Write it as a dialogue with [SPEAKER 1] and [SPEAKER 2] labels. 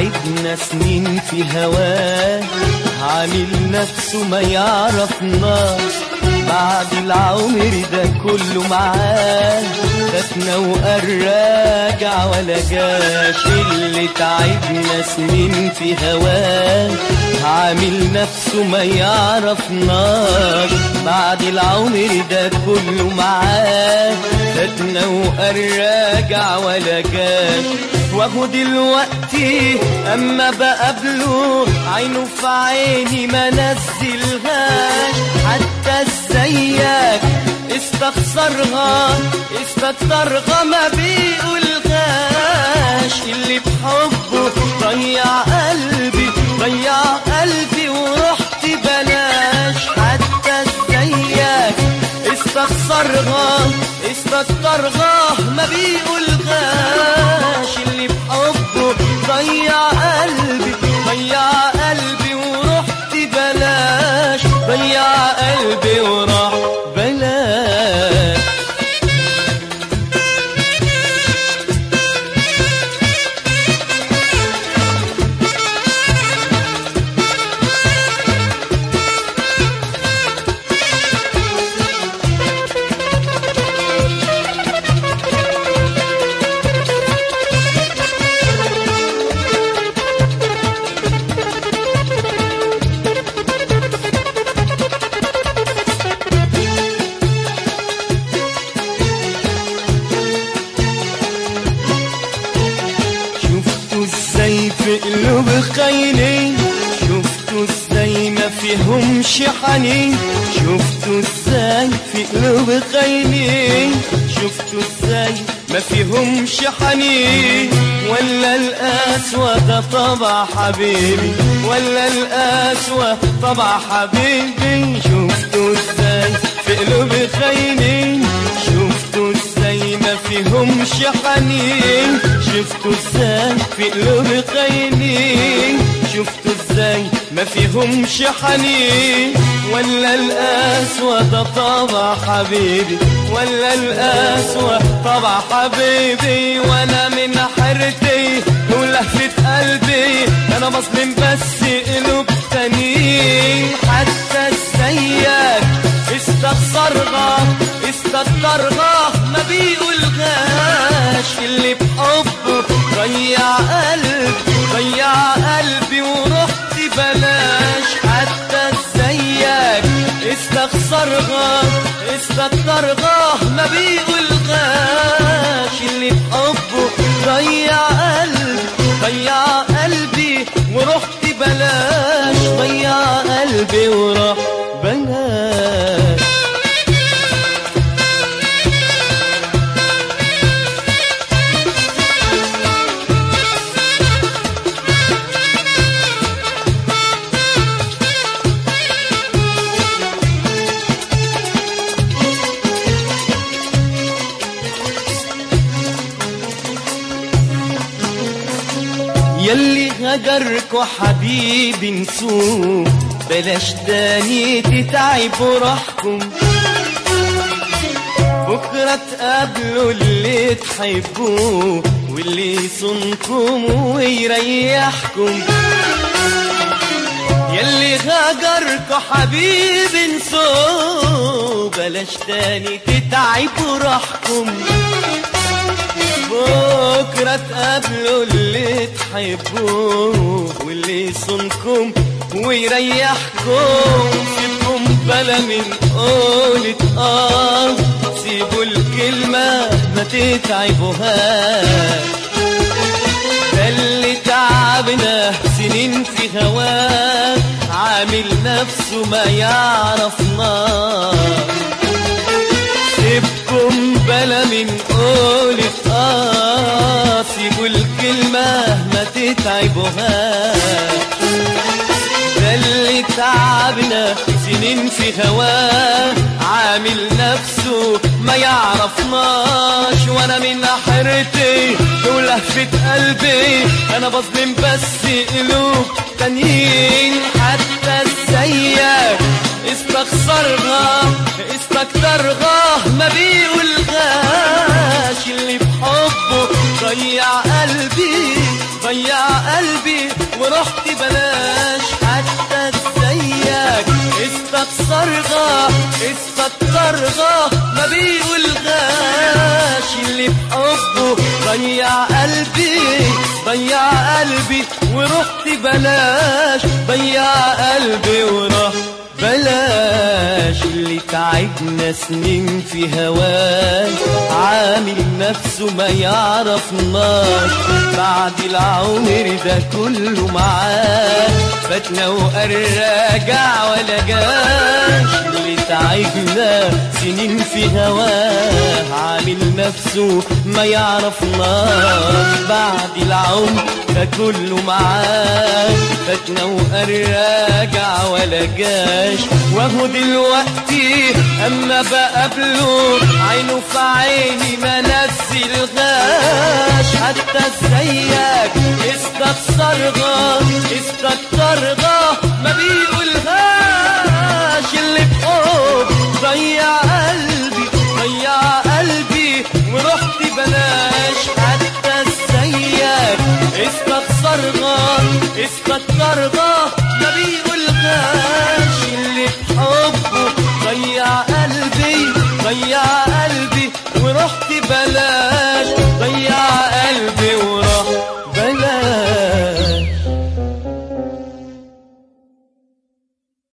[SPEAKER 1] تعبنا سنين في هواه، عامل نفسه ما يعرفناش، بعد العمر ده كله معاه، فاتنا وقال راجع ولا جاش. اللي تعبنا سنين في هواه، عامل نفسه ما يعرفناش، بعد العمر ده كله معاه، فاتنا وقال راجع ولا جاش. واهو دلوقتي اما بقابله عينه في عيني ما نزلهاش، حتى ازيك استخسرها ما بيقولهاش. اللي بحبه ضيع قلبي ورحت بلاش، حتى ازيك استخسرها ما بيقولهاش. اللي بحبه ضيع قلبي ورحت بلاش، ضيع قلبي وراح بلاش. في قلوب خاينين، شفتوا ازاي ما فيهمش حنين، شفتوا ازاي في قلوب خاينين، شفتوا ازاي ما فيهمش حنين. ولا القسوة ده طبع حبيبي، ولا القسوة طبع حبيبي. شفتوا ازاي في قلوب خاينين، شفتوا ازاي ما فيهمش حنين، شفتوا ازاي في قلوب خاينين، شفتوا ازاي ما فيهمش حنين. ولا القسوة ده طبع حبيبي، ولا القسوة طبع حبيبي. وانا من حيرتي ولهفة قلبي انا بظلم بس قلوب تانيين، حتى ازيك استخسرها ما بيقولهاش. اللي بحبه ضيع قلبي ورحت بلاش، حتى ازيك استخسرها ما بيقولهاش. اللي بحبه ضيع قلبي ورحت بلاش، ضيع قلبي وراح بلاش. يلي هجركوا حبيبي نسوه، بلاش تاني تتعبوا روحكم، بكرة تقابلوا اللي تحبوه واللي يصونكم ويريحكم. يلي هجركوا حبيبي نسوه، بلاش تاني تتعبوا روحكم، بكرة تقابلوا اللي تحبوه واللي يصونكم ويريحكم. سيبكم بلا من قولة سيبوا الكلمة ما تتعبوهاش. ده اللي تعبنا سنين في هواه، عامل نفسه ما يعرفناش. سيبكم بلا من قولة سيبوا الكلمة ما تتعبوهاش. ده اللي تعبنا سنين في هواه، عامل نفسه ما يعرفناش. وانا من حيرتي ولهفة قلبي انا بظلم بس قلوب تانيين، حتى ازيك استخسرها استكترها ما بيقولهاش، اللي بحبه ضيع قلبي ضيع قلبي ورحت بلاش حتى زيك. استخسرها استكترها ما بيقولهاش، اللي بحبه ضيع قلبي ضيع قلبي ورحت بلاش ضيع قلبي ورحت بلاش. اللي تعبنا سنين في هواه عامل نفسه ما يعرفناش، بعد العمر ده كله معاه فاتنا وقرجع ولا جاش. اللي تعبنا سنين في هواه عامل نفسه ما يعرفناش، بعد العمر ده كله معاه فاتنا وقرجع ولا جاش. وهو دلوقتي اما بقابله عينه في عيني ما نزلهاش، حتى زيك استخسرها استكترها ما بيقولهاش. اللي بحب ضيع قلبي ضيع قلبي ورحت بلاش حتى زيك استخسرها استكترها ما بيقولهاش. اللي بحبه